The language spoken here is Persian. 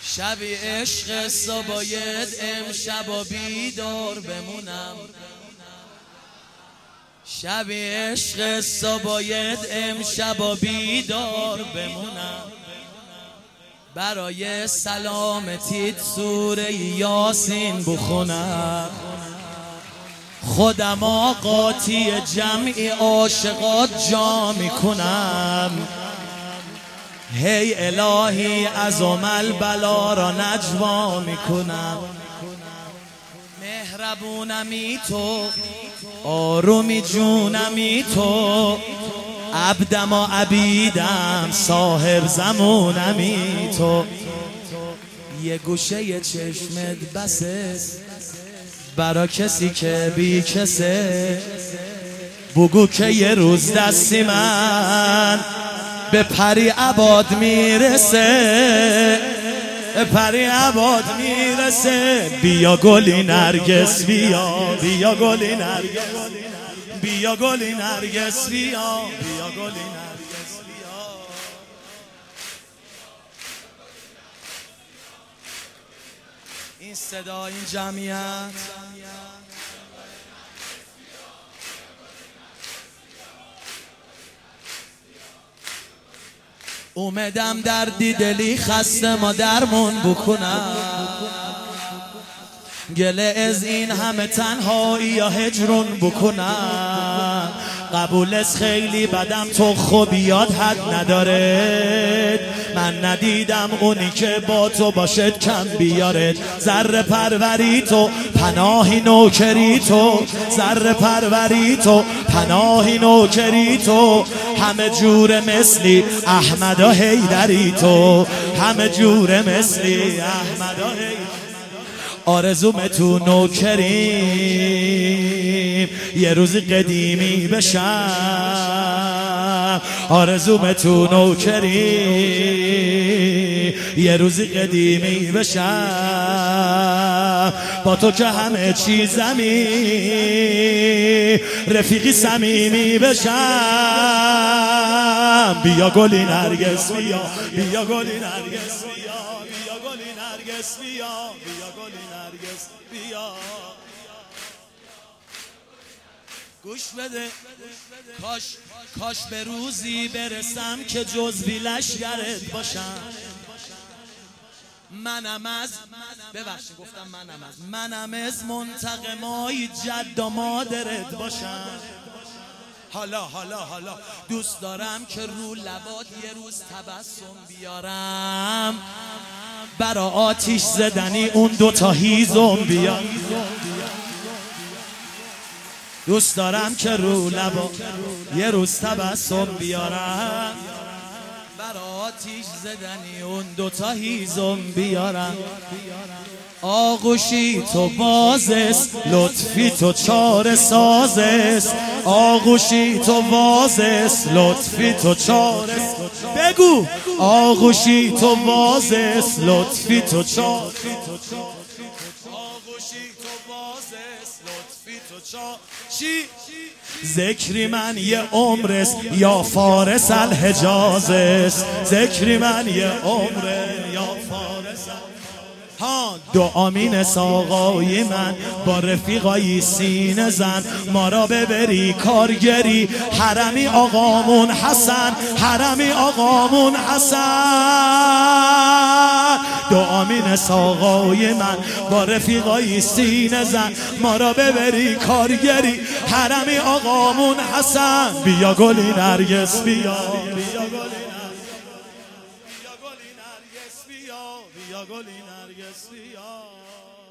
شبی عشق سا باید امشبا بیدار بمونم. شبی عشق سا باید امشبا بیدار بمونم. برای سلامتیت سوره یاسین بخونم. خودم آقاتی جمعی عاشقات جا میکنم. هی الهی عظم البلا را نجوا میکنم. مهربونمی تو، آرومی جونمی تو، عبدم و عبیدم، صاحب زمونمی تو. یه گوشه چشمت بسه برا کسی که بی کسه. بگو که یه روز دستی من به پری عباد میرسه، به پری عباد میرسه. بیا گلی نرگس بیا، بیا گلی نرگس، بیا گلی نرگس بیا، بیا گلی نرگس بیا. این صدا، این جمعیت اومدم دردی دلی خسته ما درمون بکنم. گله از این همه تنهایی یا هجرون بکنم. قبول از خیلی بدم تو خوبیات حد نداره. من ندیدم اونی که با تو باشد کم بیارد. ذره پروری تو پناهی نوکری تو، ذره پروری تو پناهی نوکری تو. همه جور مثلی احمد و حیدری تو، همه جور مثلی احمد و حیدری. آرزوم تو نوکریم یه روز قدیمی بشم. آرزوم تو نوکریم یه روز قدیمی بشم. با تو که همه چیزمی رفیقی صمیمی بشم. بیا گلی نرگس بیا، بیا گلی نرگس بیا، بیا گلی نرگس بیا، بیا گلی نرگس بیا. گوش بده، کاش به روزی برسم که جزوی لشگرت باشم. منم از ببخشید گفتم منم از منتقمای جد و مادرت باشم. حالا دوست دارم که رو لبات یه روز تبسم بیارم. برا آتیش زدنی اون دوتا هیزم بیارم. دوست دارم که رو لبات یه روز تبسم بیارم. برا آتیش زدنی اون دوتا هیزم بیارم. آغوشی تو بازست، لطفی تو چاره سازست. آغوشی تو بازست، لطفی تو چاره بگو. آغوشی تو بازست، لطفی تو چاره. آغوشی تو بازست، لطفی تو چی؟ ذکری من یه عمرست یا فارس الحجاز است. ذکری من یه عمره یا فارس ها. دعا مینس آقای من با رفیقای سینه زن. ما را ببری کارگری حرمی آقامون حسن، حرمی آقامون حسن. دعا مینس آقای من با رفیقای سینه زن. ما را ببری کارگری حرمی آقامون حسن. بیا گلی نرگس بیا، بیا گلی نرگس بیا، بیا گلی نرگس بیا.